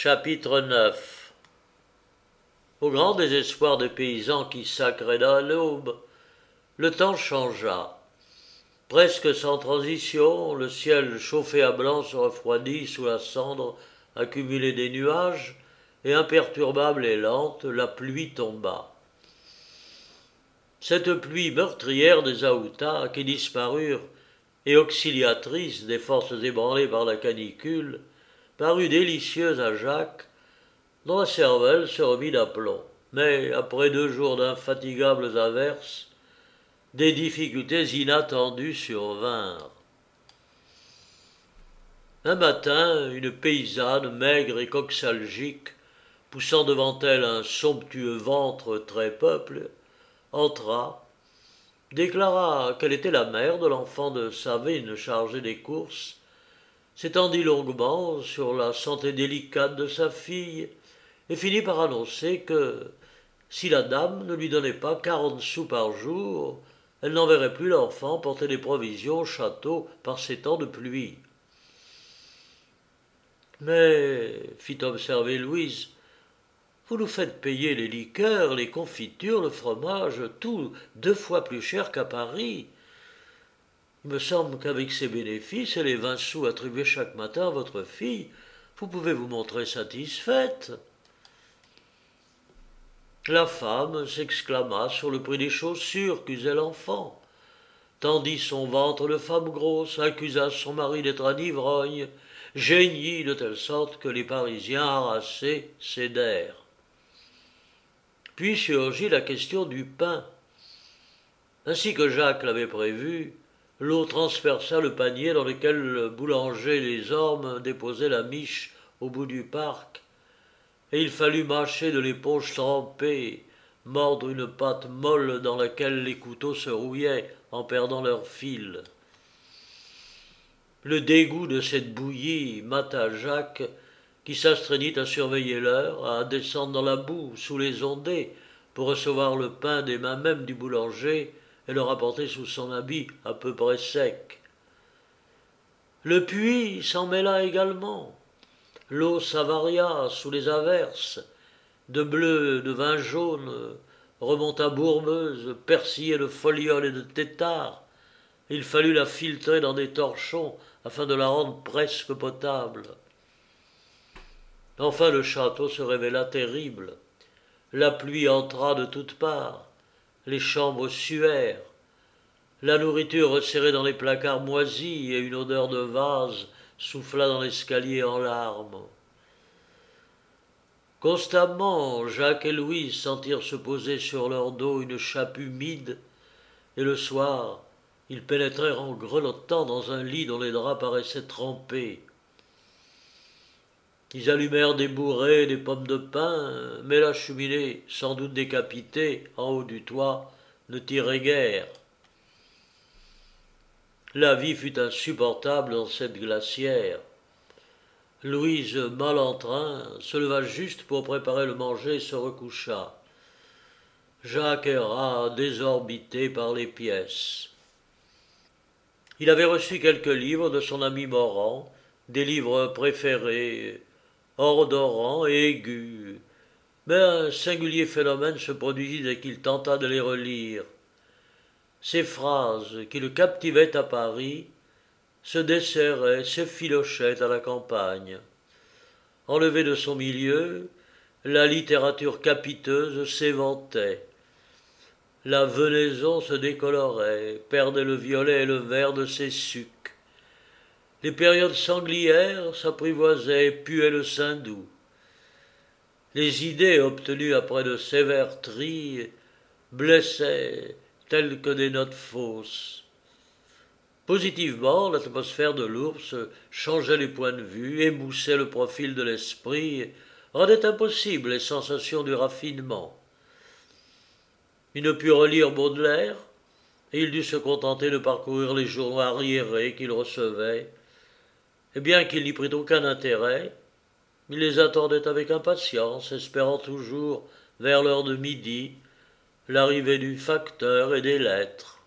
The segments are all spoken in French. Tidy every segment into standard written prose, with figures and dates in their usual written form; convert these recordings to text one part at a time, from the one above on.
Chapitre 9. Au grand désespoir des paysans qui sacraient à l'aube, le temps changea. Presque sans transition, le ciel chauffé à blanc se refroidit sous la cendre accumulée des nuages, et imperturbable et lente, la pluie tomba. Cette pluie meurtrière des Aoutas, qui disparurent, et auxiliatrice des forces ébranlées par la canicule, parut délicieuse à Jacques, dont la cervelle se remit d'aplomb. Mais, après 2 jours d'infatigables averses, des difficultés inattendues survinrent. Un matin, une paysanne maigre et coxalgique, poussant devant elle un somptueux ventre très peuple, entra, déclara qu'elle était la mère de l'enfant de Savine chargé des courses, s'étendit longuement sur la santé délicate de sa fille, et finit par annoncer que, si la dame ne lui donnait pas 40 sous par jour, elle n'enverrait plus l'enfant porter des provisions au château par ces temps de pluie. « Mais, fit observer Louise, vous nous faites payer les liqueurs, les confitures, le fromage, tout 2 fois plus cher qu'à Paris. Il me semble qu'avec ces bénéfices et les 20 sous attribués chaque matin à votre fille, vous pouvez vous montrer satisfaite. » La femme s'exclama sur le prix des chaussures qu'usait l'enfant, tendit son ventre de femme grosse, accusa son mari d'être un ivrogne, geignit de telle sorte que les Parisiens harassés cédèrent. Puis surgit la question du pain. Ainsi que Jacques l'avait prévu, l'eau transperça le panier dans lequel le boulanger et les ormes déposaient la miche au bout du parc, et il fallut mâcher de l'éponge trempée, mordre une pâte molle dans laquelle les couteaux se rouillaient en perdant leur fil. Le dégoût de cette bouillie mata Jacques, qui s'astreignit à surveiller l'heure, à descendre dans la boue sous les ondées pour recevoir le pain des mains même du boulanger et le rapporter sous son habit à peu près sec. Le puits s'en mêla également. L'eau s'avaria sous les averses, de bleu, de vin jaune, remonta bourbeuse, persillée de folioles et de têtards. Il fallut la filtrer dans des torchons afin de la rendre presque potable. Enfin le château se révéla terrible. La pluie entra de toutes parts, les chambres suèrent, la nourriture resserrée dans les placards moisis et une odeur de vase souffla dans l'escalier en larmes. Constamment, Jacques et Louise sentirent se poser sur leur dos une chape humide, et le soir, ils pénétrèrent en grelottant dans un lit dont les draps paraissaient trempés. Ils allumèrent des bourrées et des pommes de pin, mais la cheminée, sans doute décapitée, en haut du toit, ne tirait guère. La vie fut insupportable dans cette glacière. Louise, mal en train, se leva juste pour préparer le manger et se recoucha. Jacques erra, désorbité par les pièces. Il avait reçu quelques livres de son ami Morand, des livres préférés, ordorants et aigus, mais un singulier phénomène se produisit dès qu'il tenta de les relire. Ces phrases qui le captivaient à Paris se desserraient, s'effilochaient à la campagne. Enlevée de son milieu, la littérature capiteuse s'éventait. La venaison se décolorait, perdait le violet et le vert de ses sucs. Les périodes sanglières s'apprivoisaient et puaient le saindoux. Les idées obtenues après de sévères tris blessaient telles que des notes fausses. Positivement, l'atmosphère de l'ours changeait les points de vue, émoussait le profil de l'esprit, rendait impossible les sensations du raffinement. Il ne put relire Baudelaire, et il dut se contenter de parcourir les journaux arriérés qu'il recevait, et bien qu'il n'y prit aucun intérêt, il les attendait avec impatience, espérant toujours, vers l'heure de midi, l'arrivée du facteur et des lettres.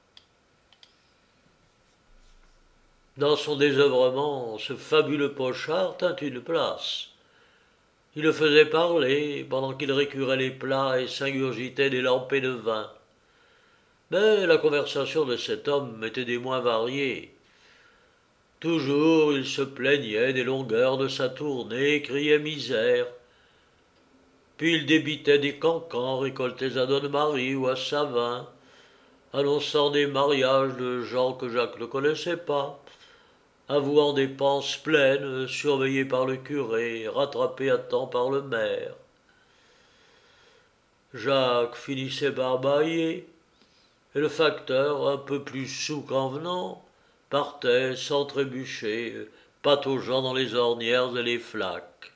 Dans son désœuvrement, ce fabuleux Pochard tint une place. Il le faisait parler pendant qu'il récurait les plats et s'ingurgitait des lampées de vin. Mais la conversation de cet homme était des moins variées. Toujours il se plaignait des longueurs de sa tournée et criait misère. Puis il débitait des cancans récoltés à Donne-Marie ou à Savin, annonçant des mariages de gens que Jacques ne connaissait pas, avouant des dépenses pleines, surveillées par le curé, rattrapées à temps par le maire. Jacques finissait par bâiller, et le facteur, un peu plus soûl qu'en venant, partait sans trébucher, pataugeant dans les ornières et les flaques.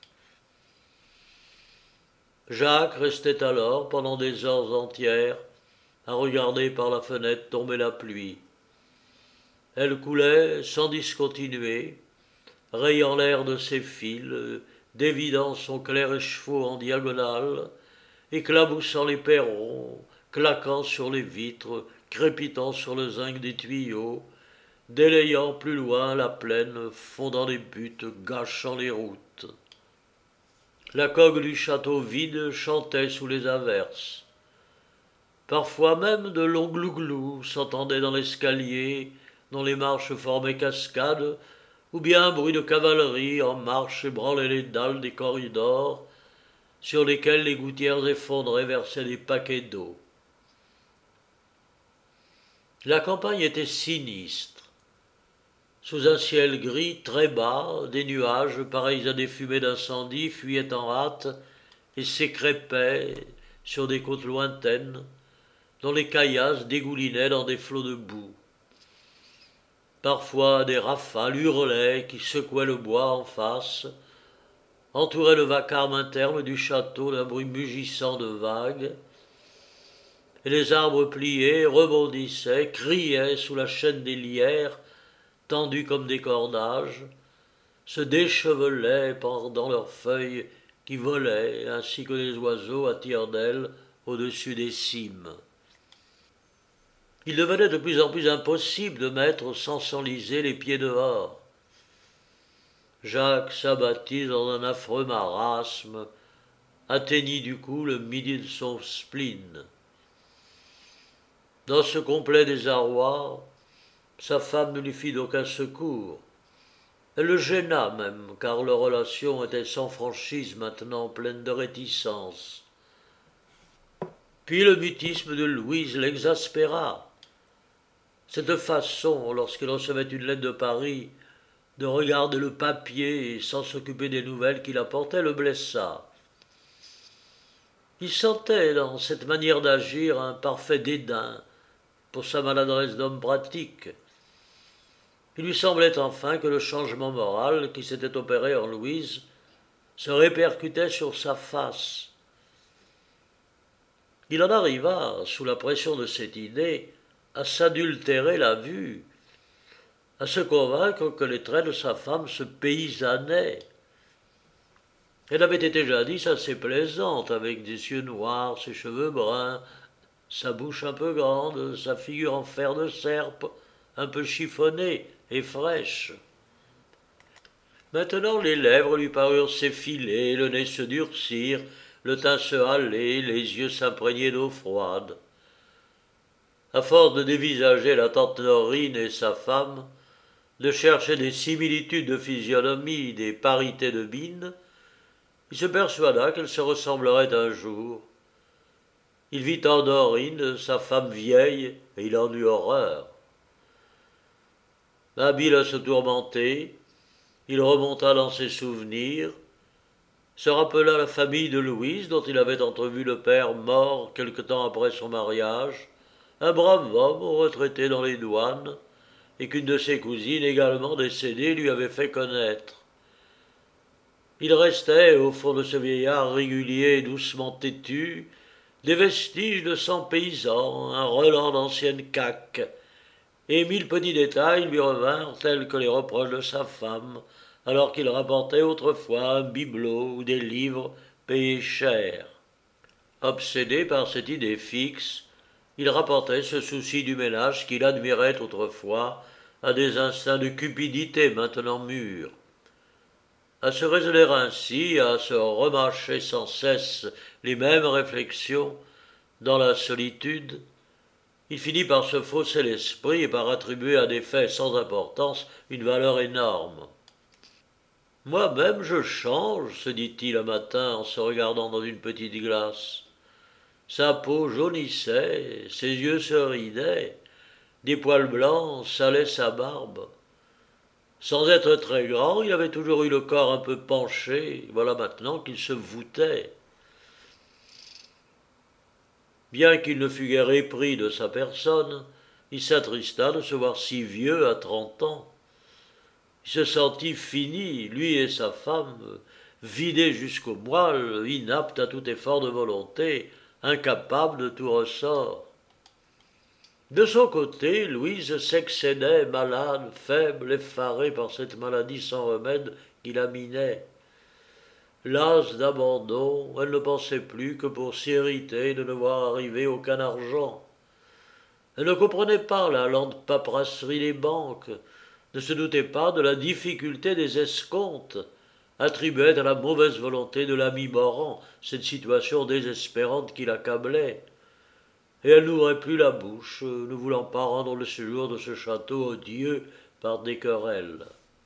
Jacques restait alors, pendant des heures entières, à regarder par la fenêtre tomber la pluie. Elle coulait sans discontinuer, rayant l'air de ses fils, dévidant son clair écheveau en diagonale, éclaboussant les perrons, claquant sur les vitres, crépitant sur le zinc des tuyaux, délayant plus loin la plaine, fondant les buttes, gâchant les routes. La coque du château vide chantait sous les averses. Parfois même de longs glouglous s'entendaient dans l'escalier, dont les marches formaient cascades, ou bien un bruit de cavalerie en marche ébranlait les dalles des corridors, sur lesquels les gouttières effondrées versaient des paquets d'eau. La campagne était sinistre. Sous un ciel gris très bas, des nuages, pareils à des fumées d'incendie, fuyaient en hâte et s'écrépaient sur des côtes lointaines, dont les caillasses dégoulinaient dans des flots de boue. Parfois des rafales hurlaient qui secouaient le bois en face, entouraient le vacarme interne du château d'un bruit mugissant de vagues, et les arbres pliés rebondissaient, criaient sous la chaîne des lierres, tendus comme des cordages, se déchevelaient pendant leurs feuilles qui volaient, ainsi que les oiseaux à tire-d'aile au-dessus des cimes. Il devenait de plus en plus impossible de mettre sans s'enliser les pieds dehors. Jacques s'abattit dans un affreux marasme, atteignit du coup le midi de son spleen. Dans ce complet désarroi, sa femme ne lui fit d'aucun secours. Elle le gêna même, car leur relation était sans franchise maintenant, pleine de réticences. Puis le mutisme de Louise l'exaspéra. Cette façon, lorsqu'il recevait une lettre de Paris, de regarder le papier sans s'occuper des nouvelles qu'il apportait, le blessa. Il sentait dans cette manière d'agir un parfait dédain pour sa maladresse d'homme pratique. Il lui semblait enfin que le changement moral qui s'était opéré en Louise se répercutait sur sa face. Il en arriva, sous la pression de cette idée, à s'adultérer la vue, à se convaincre que les traits de sa femme se paysannaient. Elle avait été jadis assez plaisante, avec des yeux noirs, ses cheveux bruns, sa bouche un peu grande, sa figure en fer de serpe, un peu chiffonnée et fraîche. Maintenant les lèvres lui parurent s'effiler, le nez se durcir, le teint se haler, les yeux s'imprégner d'eau froide. À force de dévisager la tante Norine et sa femme, de chercher des similitudes de physionomie, des parités de mine, il se persuada qu'elles se ressembleraient un jour. Il vit en Norine sa femme vieille, et il en eut horreur. Habile à se tourmenter, il remonta dans ses souvenirs, se rappela la famille de Louise, dont il avait entrevu le père mort quelque temps après son mariage, un brave homme retraité dans les douanes, et qu'une de ses cousines, également décédée, lui avait fait connaître. Il restait, au fond de ce vieillard régulier et doucement têtu, des vestiges de sang paysan, un relent d'ancienne caque, et 1000 petits détails lui revinrent tels que les reproches de sa femme, alors qu'il rapportait autrefois un bibelot ou des livres payés cher. Obsédé par cette idée fixe, il rapportait ce souci du ménage qu'il admirait autrefois à des instincts de cupidité maintenant mûrs. À se raisonner ainsi, à se remâcher sans cesse les mêmes réflexions dans la solitude, il finit par se fausser l'esprit et par attribuer à des faits sans importance une valeur énorme. Moi-même je change, se dit-il un matin en se regardant dans une petite glace. Sa peau jaunissait, ses yeux se ridaient, des poils blancs salaient sa barbe. Sans être très grand, il avait toujours eu le corps un peu penché, voilà maintenant qu'il se voûtait. Bien qu'il ne fût guère épris de sa personne, il s'attrista de se voir si vieux à 30 ans. Il se sentit fini, lui et sa femme, vidés jusqu'au moelle, inaptes à tout effort de volonté, incapables de tout ressort. De son côté, Louise s'excédait, malade, faible, effarée par cette maladie sans remède qui la minait. Lasse d'abandon, elle ne pensait plus que pour s'irriter de ne voir arriver aucun argent. Elle ne comprenait pas la lente paperasserie des banques, ne se doutait pas de la difficulté des escomptes, attribuait à la mauvaise volonté de l'ami Morand cette situation désespérante qui l'accablait. Et elle n'ouvrait plus la bouche, ne voulant pas rendre le séjour de ce château odieux par des querelles.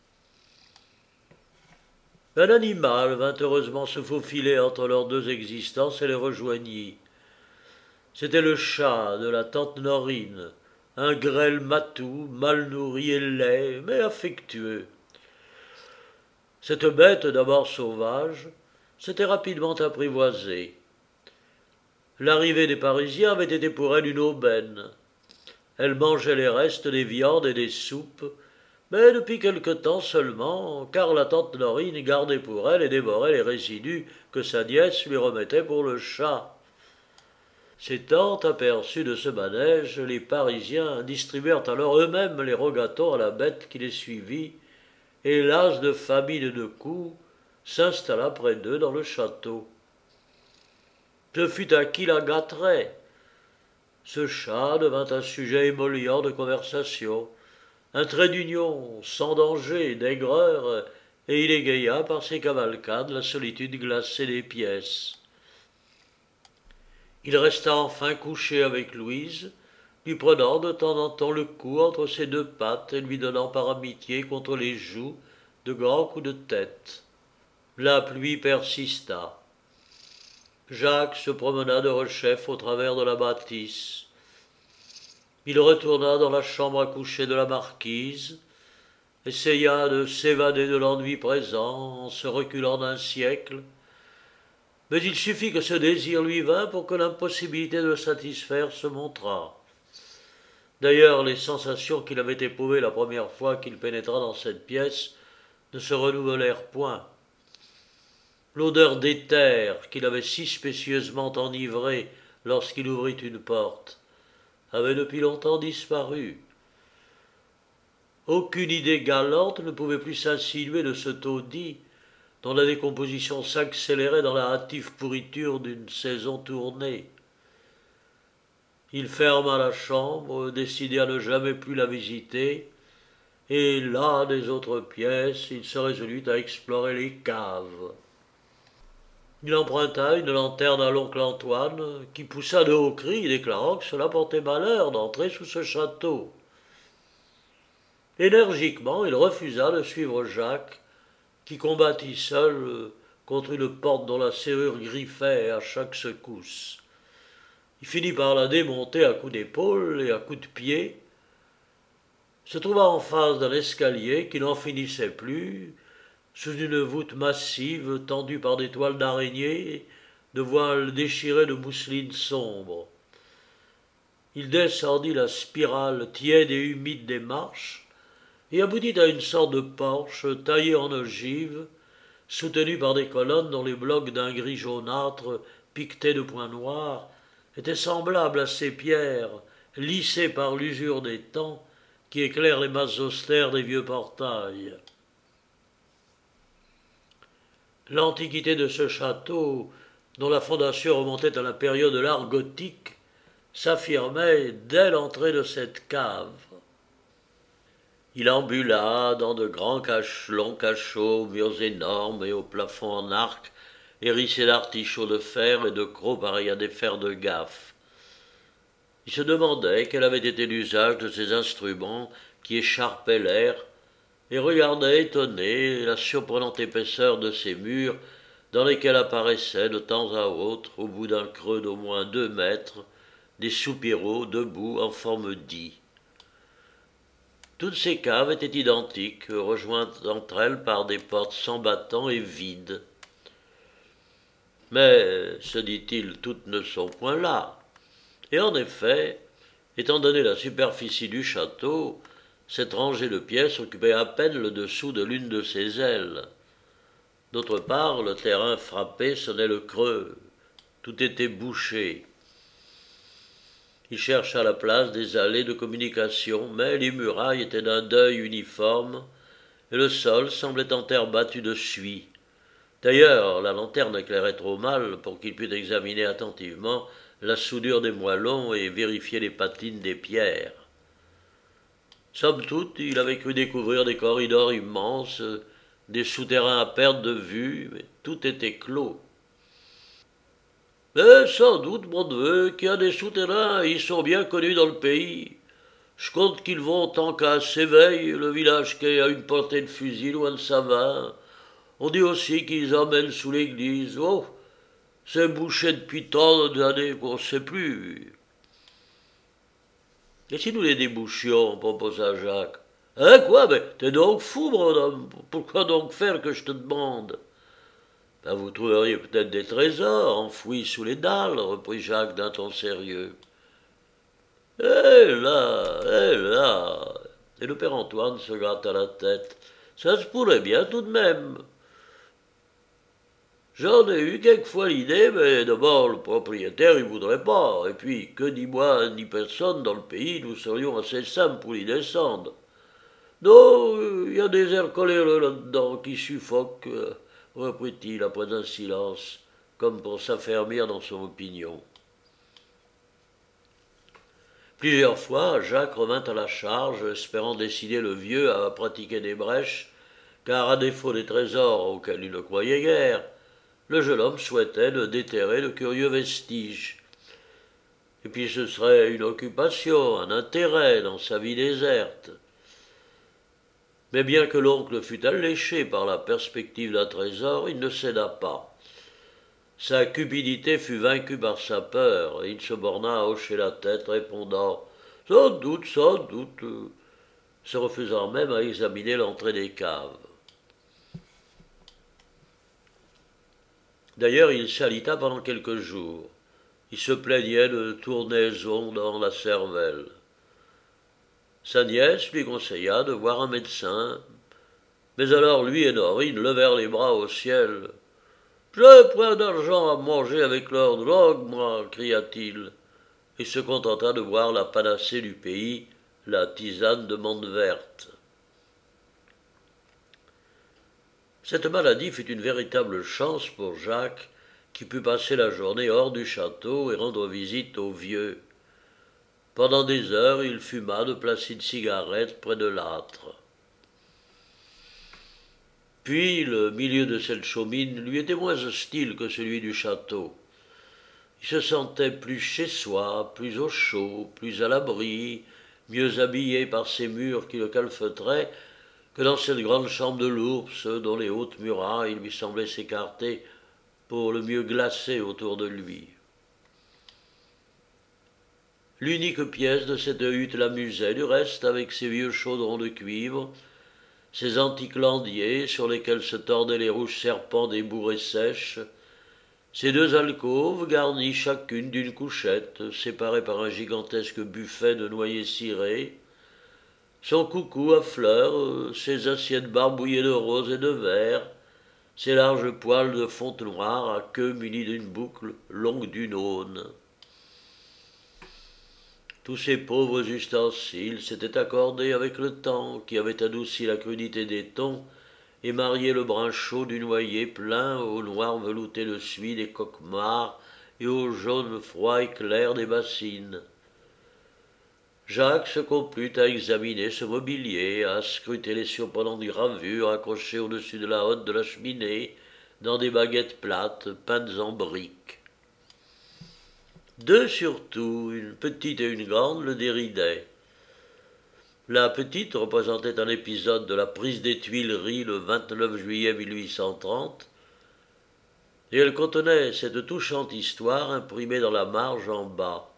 Un animal vint heureusement se faufiler entre leurs deux existences et les rejoignit. C'était le chat de la tante Norine, un grêle matou, mal nourri et laid, mais affectueux. Cette bête, d'abord sauvage, s'était rapidement apprivoisée. L'arrivée des Parisiens avait été pour elle une aubaine. Elle mangeait les restes des viandes et des soupes, mais depuis quelque temps seulement, car la tante Norine gardait pour elle et dévorait les résidus que sa nièce lui remettait pour le chat. Ses tantes, aperçues de ce manège, les Parisiens distribuèrent alors eux-mêmes les rogatons à la bête qui les suivit, et las de famine et de coups, s'installa près d'eux dans le château. Ce fut à qui la gâterait. Ce chat devint un sujet émollient de conversation, un trait d'union sans danger, d'aigreur, et il égaya par ses cavalcades la solitude glacée des pièces. Il resta enfin couché avec Louise, lui prenant de temps en temps le cou entre ses deux pattes et lui donnant par amitié contre les joues de grands coups de tête. La pluie persista. Jacques se promena de rechef au travers de la bâtisse. Il retourna dans la chambre à coucher de la marquise, essaya de s'évader de l'ennui présent en se reculant d'un siècle, mais il suffit que ce désir lui vînt pour que l'impossibilité de le satisfaire se montrât. D'ailleurs, les sensations qu'il avait éprouvées la première fois qu'il pénétra dans cette pièce ne se renouvelèrent point. L'odeur d'éther qu'il avait si spécieusement enivré lorsqu'il ouvrit une porte avait depuis longtemps disparu. Aucune idée galante ne pouvait plus s'insinuer de ce taudis dont la décomposition s'accélérait dans la hâtive pourriture d'une saison tournée. Il ferma la chambre, décidé à ne jamais plus la visiter, et là des autres pièces, il se résolut à explorer les caves. Il emprunta une lanterne à l'oncle Antoine, qui poussa de hauts cris, déclarant que cela portait malheur d'entrer sous ce château. Énergiquement, il refusa de suivre Jacques, qui combattit seul contre une porte dont la serrure griffait à chaque secousse. Il finit par la démonter à coups d'épaule et à coups de pied, se trouva en face d'un escalier qui n'en finissait plus, sous une voûte massive tendue par des toiles d'araignée, de voiles déchirées de mousseline sombre. Il descendit la spirale tiède et humide des marches et aboutit à une sorte de porche taillée en ogive, soutenue par des colonnes dont les blocs d'un gris jaunâtre piquetés de points noirs étaient semblables à ces pierres lissées par l'usure des temps qui éclairent les masses austères des vieux portails. L'antiquité de ce château, dont la fondation remontait à la période de l'art gothique, s'affirmait dès l'entrée de cette cave. Il ambula dans de grands longs cachots, aux murs énormes et aux plafonds en arc, hérissés d'artichauts de fer et de crocs pareils à des fers de gaffe. Il se demandait quel avait été l'usage de ces instruments qui écharpaient l'air, et regardait étonné la surprenante épaisseur de ces murs dans lesquels apparaissaient de temps à autre, au bout d'un creux d'au moins 2 mètres, des soupiraux debout en forme d'I. Toutes ces caves étaient identiques, rejointes entre elles par des portes sans battants et vides. Mais, se dit-il, toutes ne sont point là. Et en effet, étant donné la superficie du château, cette rangée de pièces occupait à peine le dessous de l'une de ses ailes. D'autre part, le terrain frappé sonnait le creux. Tout était bouché. Il chercha la place des allées de communication, mais les murailles étaient d'un deuil uniforme, et le sol semblait en terre battue de suie. D'ailleurs, la lanterne éclairait trop mal pour qu'il pût examiner attentivement la soudure des moellons et vérifier les patines des pierres. Somme toute, il avait cru découvrir des corridors immenses, des souterrains à perte de vue, mais tout était clos. Mais sans doute, mon neveu, qu'il y a des souterrains, ils sont bien connus dans le pays. Je compte qu'ils vont tant qu'à Séveille, le village qui est à une portée de fusil loin de Savin. On dit aussi qu'ils emmènent sous l'église. Oh, c'est bouché depuis tant d'années qu'on ne sait plus. Et si nous les débouchions, proposa Jacques. Hein, quoi? Mais t'es donc fou, mon homme. Pourquoi donc faire que je te demande? Ben, vous trouveriez peut-être des trésors enfouis sous les dalles, reprit Jacques d'un ton sérieux. Eh là. Et le père Antoine se gratta la tête. Ça se pourrait bien tout de même. J'en ai eu quelquefois l'idée, mais d'abord le propriétaire il voudrait pas, et puis que ni moi ni personne dans le pays nous serions assez simples pour y descendre. Non, il y a des airs coléreux là-dedans qui suffoquent, reprit-il après un silence, comme pour s'affermir dans son opinion. Plusieurs fois, Jacques revint à la charge, espérant décider le vieux à pratiquer des brèches, car à défaut des trésors auxquels il ne croyait guère, le jeune homme souhaitait de déterrer de curieux vestiges. Et puis ce serait une occupation, un intérêt dans sa vie déserte. Mais bien que l'oncle fût alléché par la perspective d'un trésor, il ne céda pas. Sa cupidité fut vaincue par sa peur, et il se borna à hocher la tête, répondant « Sans doute, se refusant même à examiner l'entrée des caves. D'ailleurs, il s'alita pendant quelques jours. Il se plaignait de tournaisons dans la cervelle. Sa nièce lui conseilla de voir un médecin, mais alors lui et Norine levèrent les bras au ciel. « J'ai point d'argent à manger avec leur drogue, moi, cria-t-il, et se contenta de boire la panacée du pays, la tisane de menthe verte. Cette maladie fut une véritable chance pour Jacques, qui put passer la journée hors du château et rendre visite aux vieux. Pendant des heures, il fuma de placides cigarettes près de l'âtre. Puis, le milieu de cette chaumine lui était moins hostile que celui du château. Il se sentait plus chez soi, plus au chaud, plus à l'abri, mieux habillé par ces murs qui le calfeutraient, que dans cette grande chambre de l'ours dont les hautes murailles lui semblaient s'écarter pour le mieux glacer autour de lui. L'unique pièce de cette hutte l'amusait, du reste, avec ses vieux chaudrons de cuivre, ses antiques landiers sur lesquels se tordaient les rouges serpents des bourrées sèches, ses 2 alcôves garnies chacune d'une couchette, séparées par un gigantesque buffet de noyer ciré, son coucou à fleurs, ses assiettes barbouillées de rose et de vert, ses larges poils de fonte noire à queue munie d'une boucle longue d'une aune. Tous ces pauvres ustensiles s'étaient accordés avec le temps qui avait adouci la crudité des tons et marié le brun chaud du noyer plein au noir velouté de suie des coquemars et au jaune froid et clair des bassines. Jacques se complut à examiner ce mobilier, à scruter les surprenantes gravures accrochées au-dessus de la hotte de la cheminée, dans des baguettes plates peintes en briques. Deux surtout, une petite et une grande, le déridaient. La petite représentait un épisode de la prise des Tuileries le 29 juillet 1830, et elle contenait cette touchante histoire imprimée dans la marge en bas.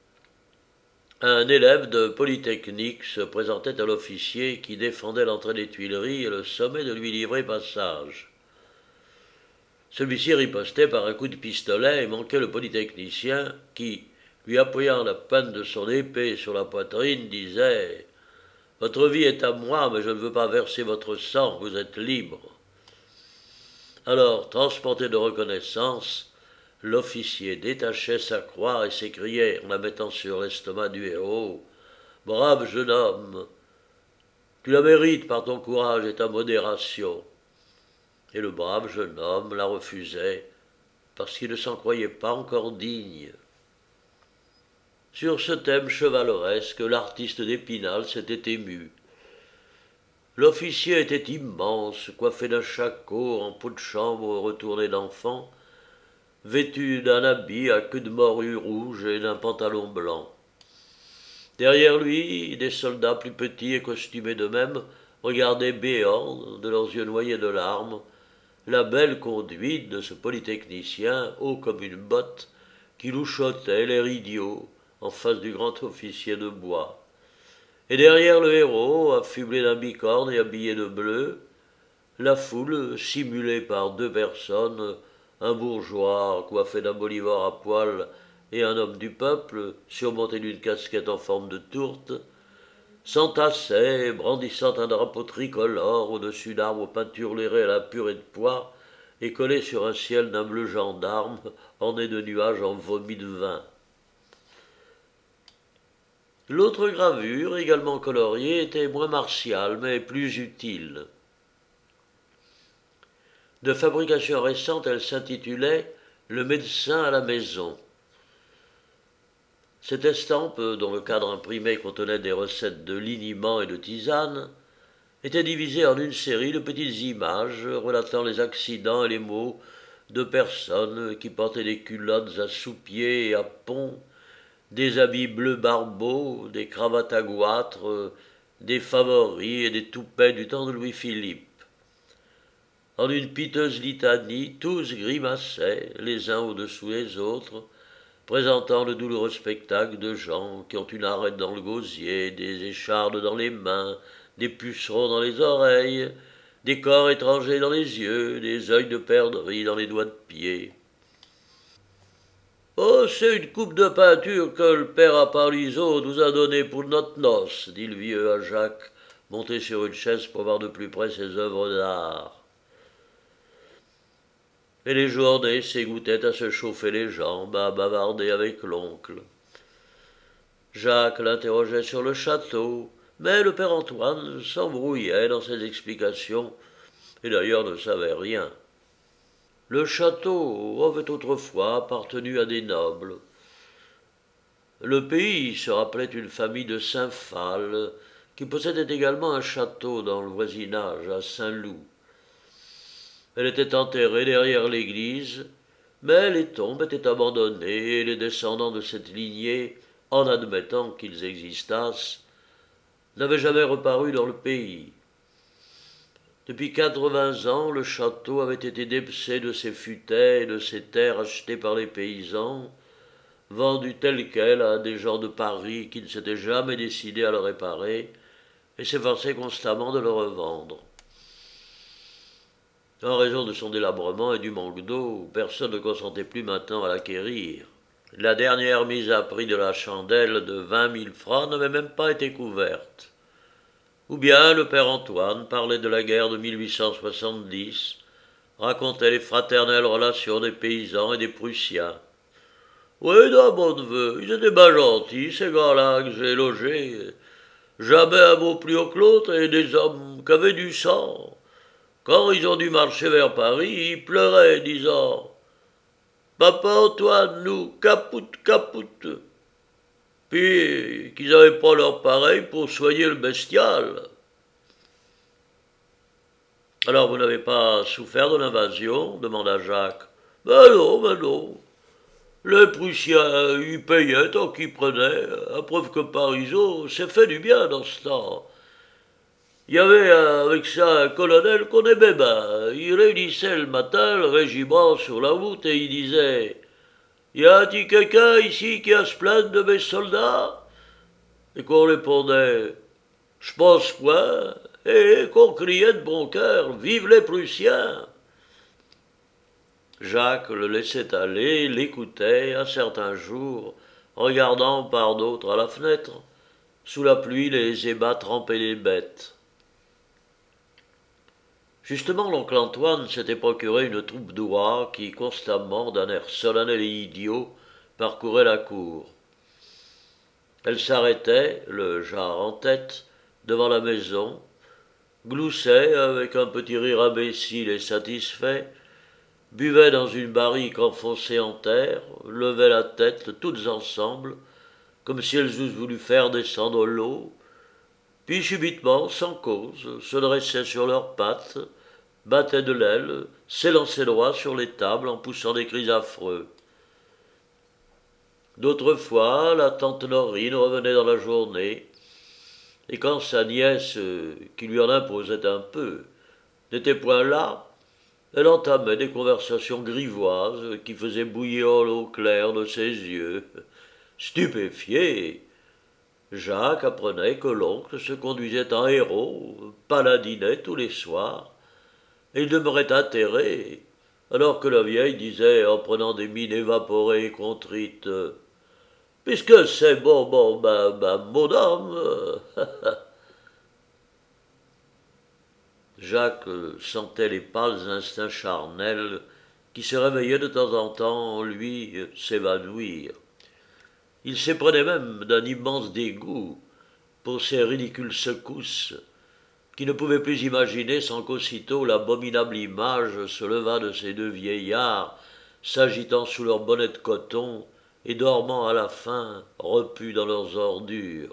Un élève de Polytechnique se présentait à l'officier qui défendait l'entrée des Tuileries et le sommait de lui livrer passage. Celui-ci ripostait par un coup de pistolet et manquait le polytechnicien qui, lui appuyant la pointe de son épée sur la poitrine, disait « Votre vie est à moi, mais je ne veux pas verser votre sang, vous êtes libre. » Alors, transporté de reconnaissance, l'officier détachait sa croix et s'écriait, en la mettant sur l'estomac du héros, « Brave jeune homme, tu la mérites par ton courage et ta modération. » Et le brave jeune homme la refusait parce qu'il ne s'en croyait pas encore digne. Sur ce thème chevaleresque, l'artiste d'Épinal s'était ému. L'officier était immense, coiffé d'un shako en peau de chambre retourné d'enfant, vêtu d'un habit à queue de morue rouge et d'un pantalon blanc. Derrière lui, des soldats plus petits et costumés de même regardaient béants, de leurs yeux noyés de larmes, la belle conduite de ce polytechnicien, haut comme une botte, qui louchotait l'air idiot en face du grand officier de bois. Et derrière le héros, affublé d'un bicorne et habillé de bleu, la foule, simulée par deux personnes, un bourgeois coiffé d'un bolivar à poil et un homme du peuple, surmonté d'une casquette en forme de tourte, s'entassait, brandissant un drapeau tricolore au-dessus d'arbres peinturlurés à la purée de pois et collés sur un ciel d'un bleu gendarme orné de nuages en vomi de vin. L'autre gravure, également coloriée, était moins martiale, mais plus utile. De fabrication récente, elle s'intitulait « Le médecin à la maison ». Cette estampe, dont le cadre imprimé contenait des recettes de liniment et de tisane, était divisée en une série de petites images relatant les accidents et les maux de personnes qui portaient des culottes à sous-pieds et à pont, des habits bleus barbeaux, des cravates à goitre, des favoris et des toupets du temps de Louis-Philippe. En une piteuse litanie, tous grimaçaient, les uns au-dessous des autres, présentant le douloureux spectacle de gens qui ont une arête dans le gosier, des échardes dans les mains, des pucerons dans les oreilles, des corps étrangers dans les yeux, des œils de perdrix dans les doigts de pied. « Oh, c'est une coupe de peinture que le père Aparizeau nous a donnée pour notre noce, » dit le vieux à Jacques, monté sur une chaise pour voir de plus près ses œuvres d'art. Et les journées s'égouttaient à se chauffer les jambes, à bavarder avec l'oncle. Jacques l'interrogeait sur le château, mais le père Antoine s'embrouillait dans ses explications, et d'ailleurs ne savait rien. Le château avait autrefois appartenu à des nobles. Le pays se rappelait une famille de Saint-Phal, qui possédait également un château dans le voisinage, à Saint-Loup. Elle était enterrée derrière l'église, mais les tombes étaient abandonnées et les descendants de cette lignée, en admettant qu'ils existassent, n'avaient jamais reparu dans le pays. Depuis 80 ans, le château avait été dépecé de ses futaies et de ses terres achetées par les paysans, vendues telles quelles à des gens de Paris qui ne s'étaient jamais décidés à le réparer et s'efforçaient constamment de le revendre. En raison de son délabrement et du manque d'eau, personne ne consentait plus maintenant à l'acquérir. La dernière mise à prix de la chandelle de 20 000 francs n'avait même pas été couverte. Ou bien le père Antoine parlait de la guerre de 1870, racontait les fraternelles relations des paysans et des Prussiens. « Oui, non, mon neveu, ils étaient bien gentils, ces gars-là que j'ai logés. Jamais un mot plus haut que l'autre et des hommes qui avaient du sang. Quand ils ont dû marcher vers Paris, ils pleuraient, disant « Papa Antoine, nous, capoute, capoute !» puis qu'ils n'avaient pas leur pareil pour soigner le bestial. Alors vous n'avez pas souffert de l'invasion demanda Jacques. Ben non, ben non. Les Prussiens y payaient tant qu'ils prenaient, à preuve que Parisot s'est fait du bien dans ce temps. Il y avait avec ça un colonel qu'on aimait bien. Il réunissait le matin le régiment sur la route et il disait y a-t-il quelqu'un ici qui a se plaindre de mes soldats? Et qu'on répondait je pense point, et qu'on criait de bon cœur vive les Prussiens. Jacques le laissait aller, l'écoutait un certain jour, regardant par d'autres à la fenêtre, sous la pluie les ébats trempaient les bêtes. Justement, l'oncle Antoine s'était procuré une troupe d'oies qui, constamment, d'un air solennel et idiot, parcourait la cour. Elle s'arrêtait, le jar en tête, devant la maison, gloussait avec un petit rire imbécile et satisfait, buvait dans une barrique enfoncée en terre, levait la tête toutes ensemble, comme si elles eussent voulu faire descendre l'eau, puis subitement, sans cause, se dressaient sur leurs pattes, battaient de l'aile, s'élançaient droit sur les tables en poussant des cris affreux. D'autres fois, la tante Norine revenait dans la journée, et quand sa nièce, qui lui en imposait un peu, n'était point là, elle entamait des conversations grivoises qui faisaient bouillir l'eau claire de ses yeux. Stupéfié, Jacques apprenait que l'oncle se conduisait en héros, paladinait tous les soirs, et il demeurait atterré, alors que la vieille disait, en prenant des mines évaporées et contrites, « Puisque c'est bon, mon âme. » Jacques sentait les pâles instincts charnels qui se réveillaient de temps en temps en lui s'évanouir. Il s'éprenait même d'un immense dégoût pour ces ridicules secousses qui ne pouvaient plus imaginer sans qu'aussitôt l'abominable image se levât de ces deux vieillards s'agitant sous leurs bonnets de coton et dormant à la fin repus dans leurs ordures.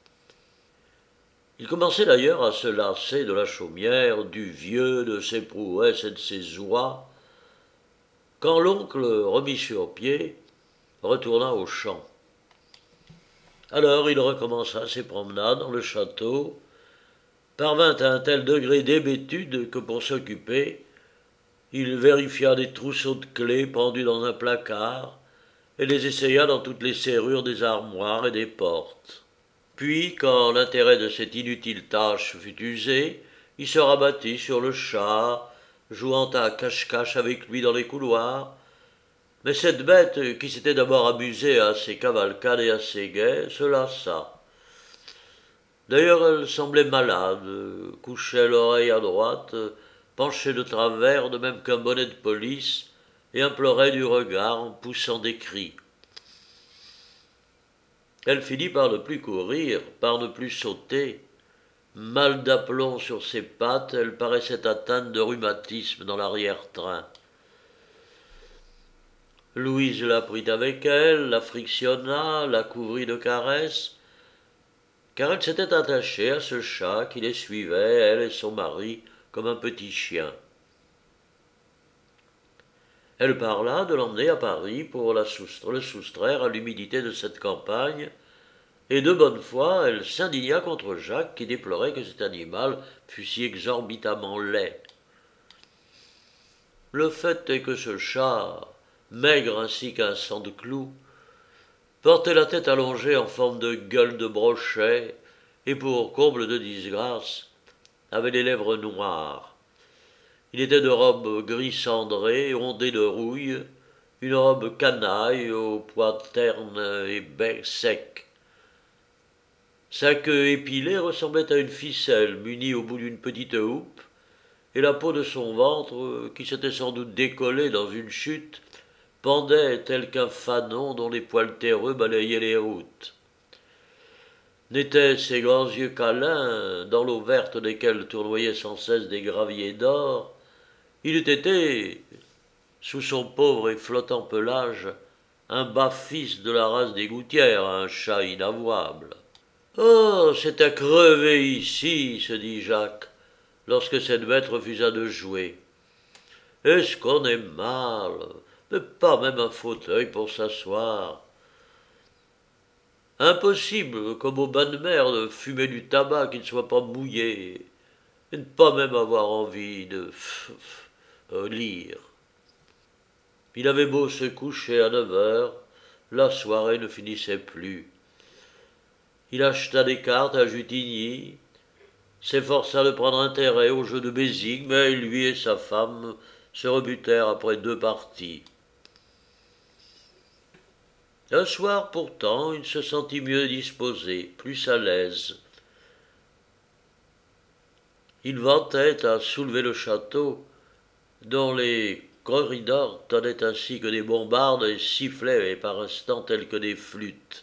Il commençait d'ailleurs à se lasser de la chaumière, du vieux, de ses prouesses et de ses oies, quand l'oncle, remis sur pied, retourna au champ. Alors il recommença ses promenades dans le château, parvint à un tel degré d'hébétude que pour s'occuper, il vérifia des trousseaux de clés pendus dans un placard et les essaya dans toutes les serrures des armoires et des portes. Puis, quand l'intérêt de cette inutile tâche fut usé, il se rabattit sur le chat, jouant à cache-cache avec lui dans les couloirs. Mais cette bête, qui s'était d'abord amusée à ses cavalcades et à ses guets, se lassa. D'ailleurs, elle semblait malade, couchait l'oreille à droite, penchait de travers de même qu'un bonnet de police, et implorait du regard en poussant des cris. Elle finit par ne plus courir, par ne plus sauter. Mal d'aplomb sur ses pattes, elle paraissait atteinte de rhumatisme dans l'arrière-train. Louise la prit avec elle, la frictionna, la couvrit de caresses, car elle s'était attachée à ce chat qui les suivait, elle et son mari, comme un petit chien. Elle parla de l'emmener à Paris pour le soustraire à l'humidité de cette campagne, et de bonne foi, elle s'indigna contre Jacques qui déplorait que cet animal fût si exorbitamment laid. Le fait est que ce chat, maigre ainsi qu'un sang de clou, portait la tête allongée en forme de gueule de brochet, et pour comble de disgrâce, avait les lèvres noires. Il était de robe gris cendré, ondée de rouille, une robe canaille aux pois ternes et bec sec. Sa queue épilée ressemblait à une ficelle munie au bout d'une petite houppe, et la peau de son ventre, qui s'était sans doute décollée dans une chute, pendait tel qu'un fanon dont les poils terreux balayaient les routes. N'étaient ses grands yeux câlins, dans l'eau verte desquels tournoyaient sans cesse des graviers d'or, il eût été, sous son pauvre et flottant pelage, un bas-fils de la race des gouttières, un chat inavouable. Oh, c'est à crever ici, se dit Jacques, lorsque cette bête refusa de jouer. Est-ce qu'on est mal, mais pas même un fauteuil pour s'asseoir. Impossible, comme au bain de mer, de fumer du tabac qui ne soit pas mouillé, et ne pas même avoir envie de lire. Il avait beau se coucher à 9 heures, la soirée ne finissait plus. Il acheta des cartes à Jutigny, s'efforça de prendre intérêt au jeu de Bézigue, mais lui et sa femme se rebutèrent après 2 parties. Un soir, pourtant, il se sentit mieux disposé, plus à l'aise. Il vantait à soulever le château, dont les corridors tonnaient ainsi que des bombardes et sifflaient par instants tels que des flûtes.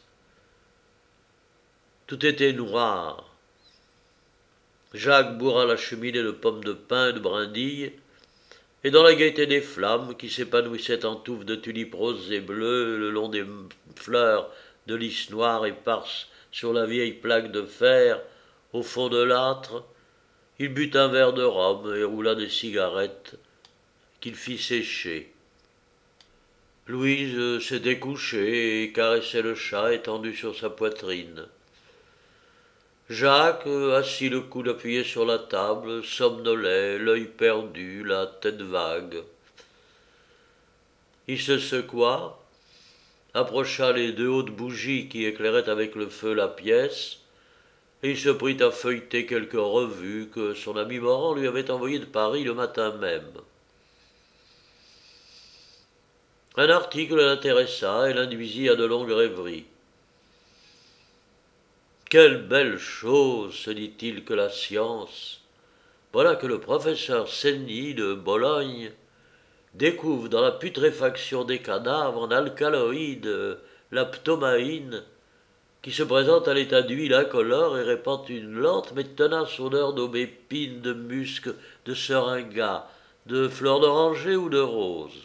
Tout était noir. Jacques bourra la cheminée de pommes de pin et de brindilles, et dans la gaieté des flammes qui s'épanouissaient en touffes de tulipes roses et bleues le long des fleurs de lys noires éparses sur la vieille plaque de fer au fond de l'âtre, il but un verre de rhum et roula des cigarettes qu'il fit sécher. Louise s'était couchée et caressait le chat étendu sur sa poitrine. Jacques, assis le coude appuyé sur la table, somnolait, l'œil perdu, la tête vague. Il se secoua, approcha les 2 hautes bougies qui éclairaient avec le feu la pièce, et il se prit à feuilleter quelques revues que son ami Morand lui avait envoyées de Paris le matin même. Un article l'intéressa et l'induisit à de longues rêveries. Quelle belle chose, se dit-il, que la science. Voilà que le professeur Senni de Bologne découvre dans la putréfaction des cadavres un alcaloïde, la ptomaïne, qui se présente à l'état d'huile incolore et répand une lente mais tenace odeur d'aubépine, de musc, de seringa, de fleurs d'oranger ou de rose.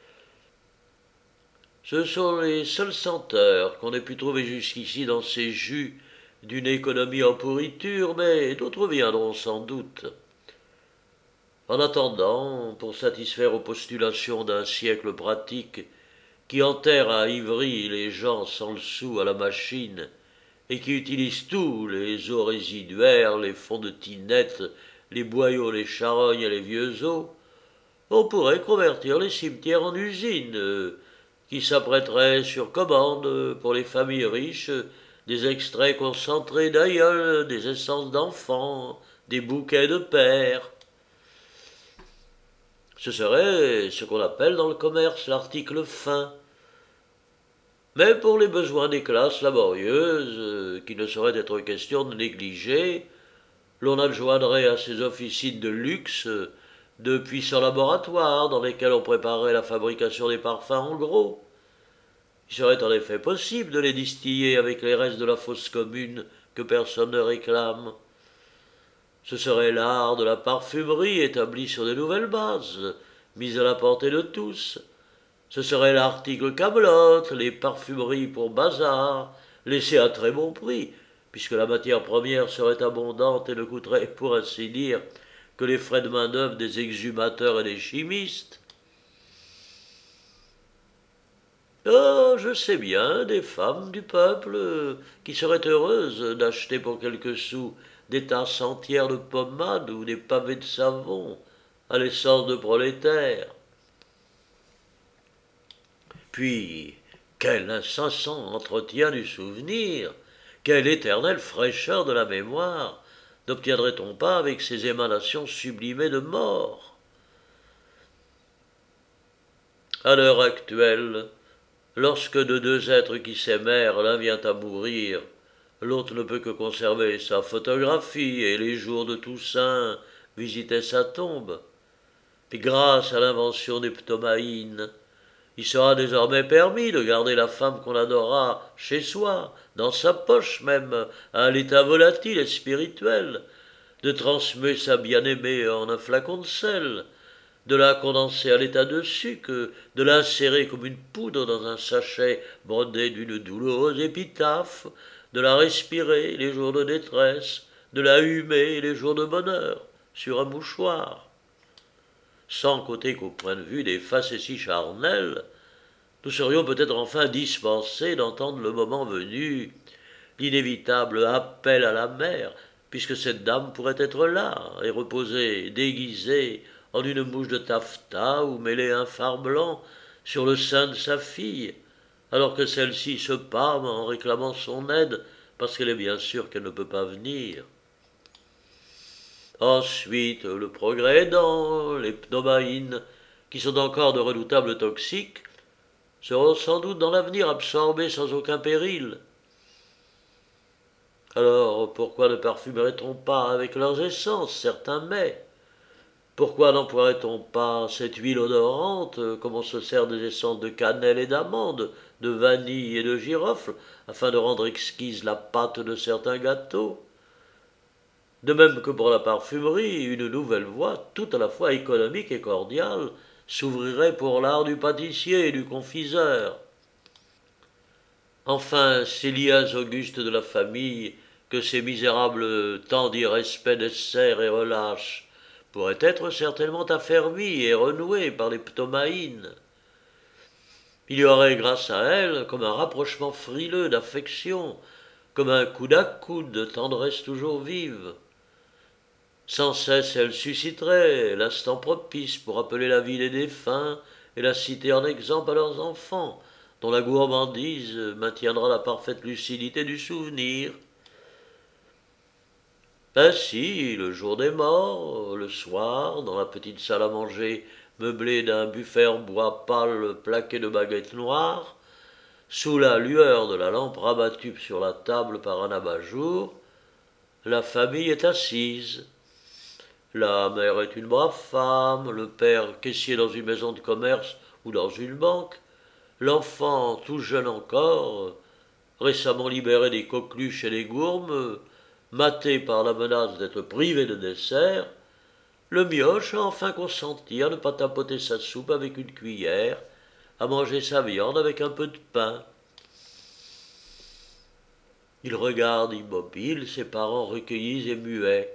Ce sont les seules senteurs qu'on ait pu trouver jusqu'ici dans ces jus d'une économie en pourriture, mais d'autres viendront sans doute. En attendant, pour satisfaire aux postulations d'un siècle pratique qui enterre à Ivry les gens sans le sou à la machine et qui utilise tous les eaux résiduaires, les fonds de tinette, les boyaux, les charognes et les vieux os, on pourrait convertir les cimetières en usines qui s'apprêteraient sur commande pour les familles riches des extraits concentrés d'aïeuls, des essences d'enfants, des bouquets de pères. Ce serait ce qu'on appelle dans le commerce l'article fin. Mais pour les besoins des classes laborieuses, qui ne saurait être question de négliger, l'on adjoindrait à ces officines de luxe de puissants laboratoires dans lesquels on préparerait la fabrication des parfums en gros. Il serait en effet possible de les distiller avec les restes de la fosse commune que personne ne réclame. Ce serait l'art de la parfumerie établi sur de nouvelles bases, mis à la portée de tous. Ce serait l'article camelote, les parfumeries pour bazar, laissées à très bon prix, puisque la matière première serait abondante et ne coûterait, pour ainsi dire, que les frais de main-d'œuvre des exhumateurs et des chimistes. Oh, je sais bien des femmes du peuple qui seraient heureuses d'acheter pour quelques sous des tasses entières de pommade ou des pavés de savon à l'essence de prolétaires. Puis, quel incessant entretien du souvenir, quelle éternelle fraîcheur de la mémoire n'obtiendrait-on pas avec ces émanations sublimées de mort? À l'heure actuelle, lorsque de 2 êtres qui s'aimèrent, l'un vient à mourir, l'autre ne peut que conserver sa photographie et les jours de Toussaint visiter sa tombe. Et grâce à l'invention des ptomaïnes, il sera désormais permis de garder la femme qu'on adora chez soi, dans sa poche même, à un état volatile et spirituel, de transmuer sa bien-aimée en un flacon de sel, de la condenser à l'état de sucre, de l'insérer comme une poudre dans un sachet brodé d'une douloureuse épitaphe, de la respirer les jours de détresse, de la humer les jours de bonheur, sur un mouchoir. Sans compter qu'au point de vue des facéties charnelles, nous serions peut-être enfin dispensés d'entendre le moment venu l'inévitable appel à la mer, puisque cette dame pourrait être là et reposer, déguisée, en une mouche de taffetas ou mêler un fard blanc sur le sein de sa fille, alors que celle-ci se pâme en réclamant son aide, parce qu'elle est bien sûre qu'elle ne peut pas venir. Ensuite, le progrès aidant, les pneumaïnes, qui sont encore de redoutables toxiques, seront sans doute dans l'avenir absorbés sans aucun péril. Alors, pourquoi ne parfumerait-on pas avec leurs essences certains mets? Pourquoi n'emploierait-on pas cette huile odorante, comme on se sert des essences de cannelle et d'amande, de vanille et de girofle, afin de rendre exquise la pâte de certains gâteaux? De même que pour la parfumerie, une nouvelle voie, tout à la fois économique et cordiale, s'ouvrirait pour l'art du pâtissier et du confiseur. Enfin, ces liens augustes de la famille, que ces misérables temps d'irrespect desserrent et relâchent, pourraient être certainement affermis et renoués par les ptomaïnes. Il y aurait grâce à elles comme un rapprochement frileux d'affection, comme un coude à coude de tendresse toujours vive. Sans cesse elles susciteraient l'instant propice pour rappeler la vie des défunts et la citer en exemple à leurs enfants, dont la gourmandise maintiendra la parfaite lucidité du souvenir. Ainsi, le jour des morts, le soir, dans la petite salle à manger meublée d'un buffet en bois pâle plaqué de baguettes noires, sous la lueur de la lampe rabattue sur la table par un abat-jour, la famille est assise. La mère est une brave femme, le père caissier dans une maison de commerce ou dans une banque, l'enfant tout jeune encore, récemment libéré des coqueluches et des gourmes, maté par la menace d'être privé de dessert, le mioche a enfin consenti à ne pas tapoter sa soupe avec une cuillère, à manger sa viande avec un peu de pain. Il regarde immobile ses parents recueillis et muets.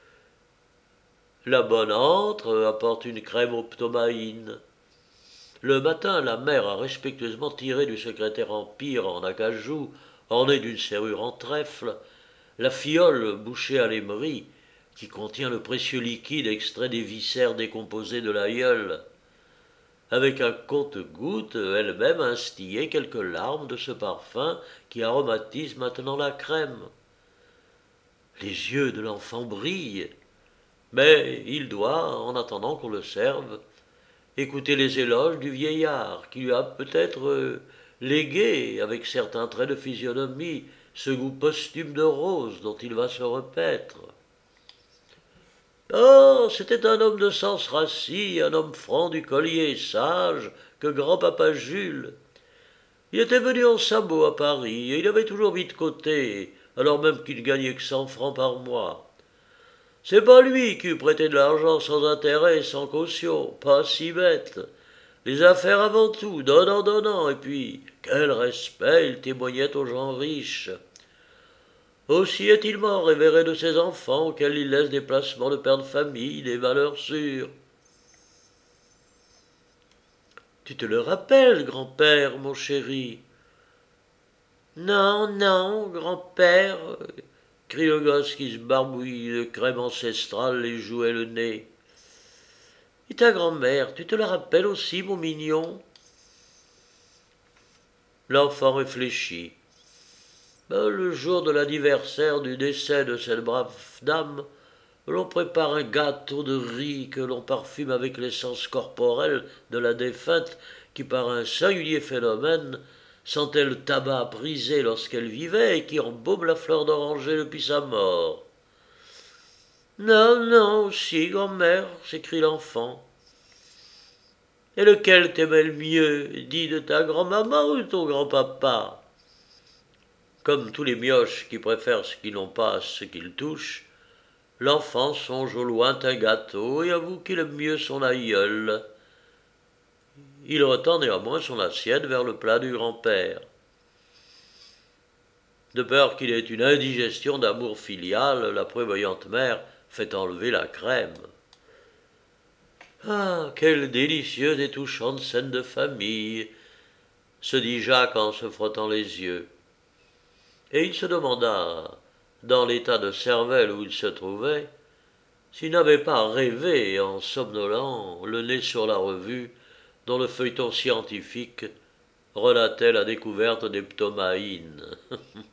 La bonne entre, apporte une crème aux ptomaïnes. Le matin, la mère a respectueusement tiré du secrétaire empire en acajou, orné d'une serrure en trèfle, la fiole bouchée à l'émery, qui contient le précieux liquide extrait des viscères décomposés de l'aïeul. Avec un compte-gouttes, elle-même a instillé quelques larmes de ce parfum qui aromatise maintenant la crème. Les yeux de l'enfant brillent, mais il doit, en attendant qu'on le serve, écouter les éloges du vieillard, qui lui a peut-être légué, avec certains traits de physionomie, ce goût posthume de rose dont il va se repaître. Oh, c'était un homme de sens rassis, un homme franc du collier et sage, que grand-papa Jules. Il était venu en sabot à Paris, et il avait toujours mis de côté, alors même qu'il gagnait que 100 francs par mois. C'est pas lui qui eût prêté de l'argent sans intérêt et sans caution, pas si bête. Les affaires avant tout, donnant, donnant, et puis, quel respect il témoignait aux gens riches. Aussi est-il mort révéré de ses enfants auxquels il laisse des placements de père de famille, des valeurs sûres. Tu te le rappelles, grand-père, mon chéri? Non, non, grand-père, crie le gosse qui se barbouille de crème ancestrale les joues et le nez. Et ta grand-mère, tu te la rappelles aussi, mon mignon? L'enfant réfléchit. Le jour de l'anniversaire du décès de cette brave dame, l'on prépare un gâteau de riz que l'on parfume avec l'essence corporelle de la défunte qui, par un singulier phénomène, sentait le tabac brisé lorsqu'elle vivait et qui embaume la fleur d'oranger depuis sa mort. Non, non, aussi, grand-mère, s'écrie l'enfant. Et lequel t'aimait le mieux, dit de ta grand-maman ou de ton grand-papa? Comme tous les mioches qui préfèrent ce qu'ils n'ont pas à ce qu'ils touchent, L'enfant songe au lointain gâteau et avoue qu'il aime mieux son aïeul. Il retend néanmoins son assiette vers le plat du grand-père, de peur qu'il ait une indigestion d'amour filial. La prévoyante mère fait enlever la crème. Ah, quelle délicieuse et touchante scène de famille, se dit Jacques en se frottant les yeux. Et il se demanda, dans l'état de cervelle où il se trouvait, s'il n'avait pas rêvé, en somnolant, le nez sur la revue, dont le feuilleton scientifique relatait la découverte des ptomaïnes.